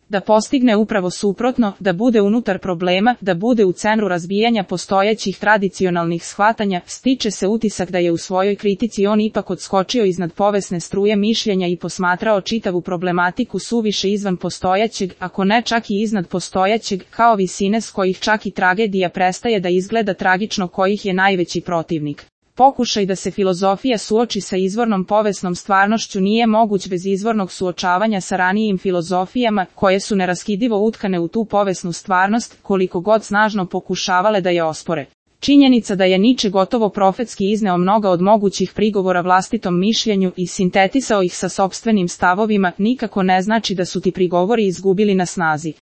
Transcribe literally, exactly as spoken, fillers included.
da postigne upravo suprotno, da bude unutar problema, da bude u centru razbijanja postojećih tradicionalnih shvatanja, stiče se utisak da je u svojoj kritici on ipak odskočio iznad povesne struje mišljenja i posmatrao čitavu problematiku suviše izvan postojećeg, ako ne čak i iznad postojećeg, kao visine s kojih čak i tragedija prestaje da izgleda tragično, kojih je najveći protivnik. Pokušaj da se filozofija suoči sa izvornom povesnom stvarnošću nije moguć bez izvornog suočavanja sa ranijim filozofijama, koje su neraskidivo utkane u tu povesnu stvarnost, koliko god snažno pokušavale da je ospore. Činjenica da je Nietzsche gotovo profetski izneo mnoga od mogućih prigovora vlastitom mišljenju i sintetisao ih sa sopstvenim stavovima, nikako ne znači da su ti prigovori izgubili na snazi.